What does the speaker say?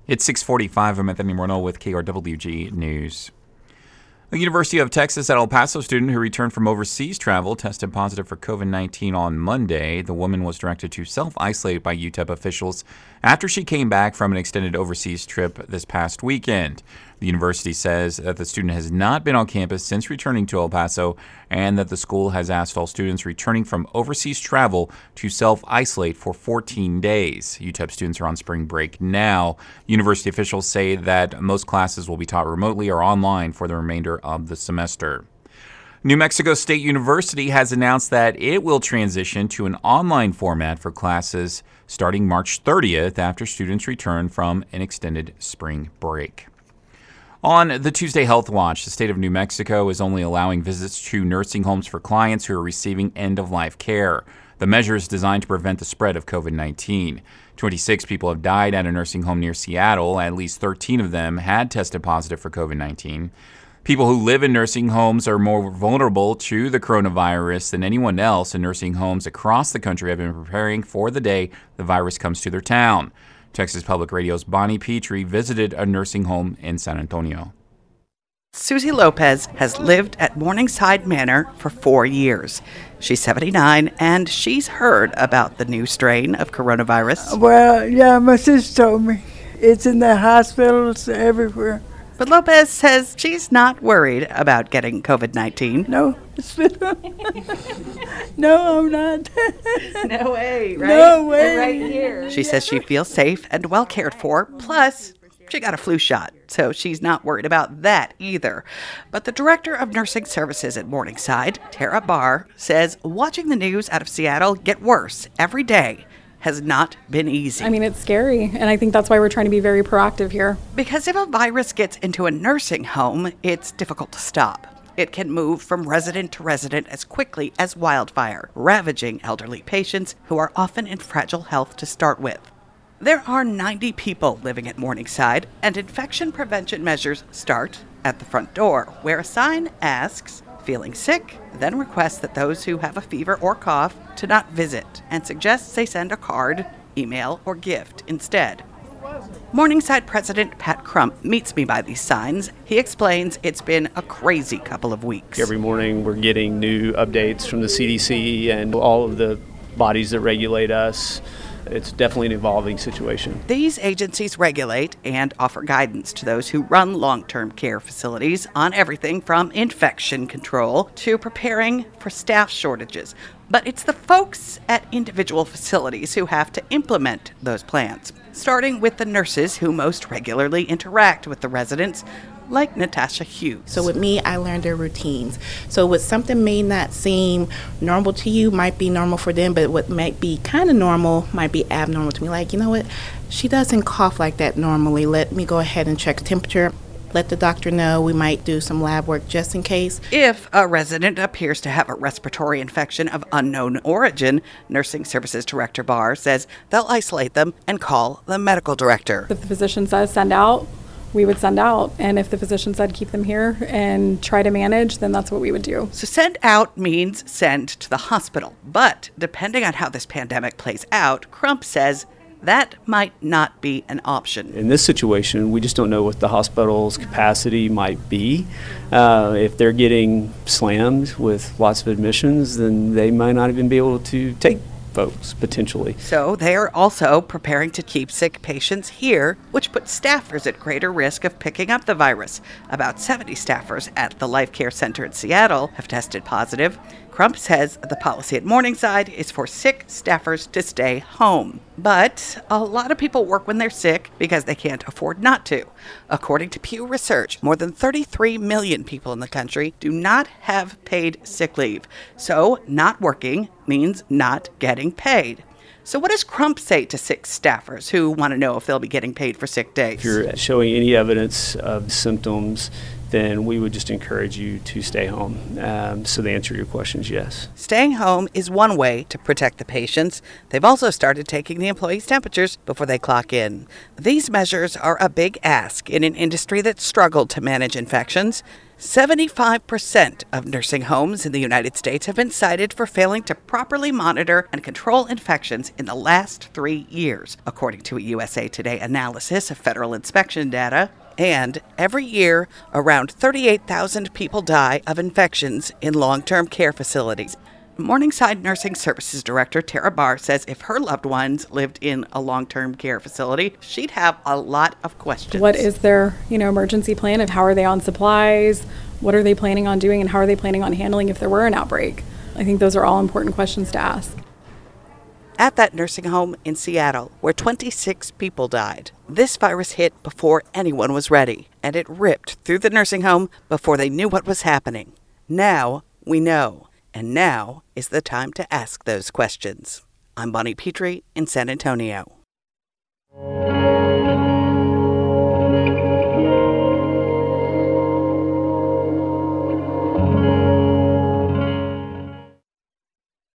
It's 6:45. I'm Anthony Morneau with KRWG News. A University of Texas at El Paso student who returned from overseas travel tested positive for COVID-19 on Monday. The woman was directed to self-isolate by UTEP officials after she came back from an extended overseas trip this past weekend. The university says that the student has not been on campus since returning to El Paso and that the school has asked all students returning from overseas travel to self-isolate for 14 days. UTEP students are on spring break now. University officials say that most classes will be taught remotely or online for the remainder of the semester. New Mexico State University has announced that it will transition to an online format for classes starting March 30th after students return from an extended spring break. On the Tuesday Health Watch, the state of New Mexico is only allowing visits to nursing homes for clients who are receiving end-of-life care. The measure is designed to prevent the spread of COVID-19. 26 people have died at a nursing home near Seattle. At least 13 of them had tested positive for COVID-19. People who live in nursing homes are more vulnerable to the coronavirus than anyone else, and nursing homes across the country have been preparing for the day the virus comes to their town. Texas Public Radio's Bonnie Petrie visited a nursing home in San Antonio. Susie Lopez has lived at Morningside Manor for 4 years. She's 79, and she's heard about the new strain of coronavirus. Well, yeah, my sister told me. It's in the hospitals everywhere. But Lopez says she's not worried about getting COVID-19. No. No, I'm not. No way, right? No way. Right here. She says she feels safe and well cared for. Plus, she got a flu shot, so she's not worried about that either. But the director of nursing services at Morningside, Tara Barr, says watching the news out of Seattle get worse every day has not been easy. I mean, it's scary, and I think that's why we're trying to be very proactive here. Because if a virus gets into a nursing home, it's difficult to stop. It can move from resident to resident as quickly as wildfire, ravaging elderly patients who are often in fragile health to start with. There are 90 people living at Morningside, and infection prevention measures start at the front door, where a sign asks, "Feeling sick?" then requests that those who have a fever or cough to not visit, and suggests they send a card, email, or gift instead. Morningside President Pat Crump meets me by these signs. He explains it's been a crazy couple of weeks. Every morning we're getting new updates from the CDC and all of the bodies that regulate us. It's definitely an evolving situation. These agencies regulate and offer guidance to those who run long-term care facilities on everything from infection control to preparing for staff shortages. But it's the folks at individual facilities who have to implement those plans, starting with the nurses who most regularly interact with the residents, like Natasha Hughes. So with me, I learned their routines. So what something may not seem normal to you might be normal for them, but what might be kind of normal might be abnormal to me. Like, you know what, she doesn't cough like that normally. Let me go ahead and check temperature. Let the doctor know. We might do some lab work just in case. If a resident appears to have a respiratory infection of unknown origin, Nursing Services Director Barr says they'll isolate them and call the medical director. If the physician says send out, we would send out. And if the physician said keep them here and try to manage, then that's what we would do. So send out means send to the hospital. But depending on how this pandemic plays out, Crump says that might not be an option. In this situation, we just don't know what the hospital's capacity might be. If they're getting slammed with lots of admissions, then they might not even be able to take folks, potentially. So they are also preparing to keep sick patients here, which puts staffers at greater risk of picking up the virus. About 70 staffers at the Life Care Center in Seattle have tested positive. Crump says the policy at Morningside is for sick staffers to stay home. But a lot of people work when they're sick because they can't afford not to. According to Pew Research, more than 33 million people in the country do not have paid sick leave. So not working means not getting paid. So what does Crump say to sick staffers who want to know if they'll be getting paid for sick days? If you're showing any evidence of symptoms, then we would just encourage you to stay home. So the answer to your question is yes. Staying home is one way to protect the patients. They've also started taking the employees' temperatures before they clock in. These measures are a big ask in an industry that struggled to manage infections. 75% of nursing homes in the United States have been cited for failing to properly monitor and control infections in the last 3 years, according to a USA Today analysis of federal inspection data. And every year, around 38,000 people die of infections in long-term care facilities. Morningside Nursing Services Director Tara Barr says if her loved ones lived in a long-term care facility, she'd have a lot of questions. What is their, emergency plan of how are they on supplies? What are they planning on doing and how are they planning on handling if there were an outbreak? I think those are all important questions to ask. At that nursing home in Seattle, where 26 people died, this virus hit before anyone was ready, and it ripped through the nursing home before they knew what was happening. Now we know. And now is the time to ask those questions. I'm Bonnie Petrie in San Antonio.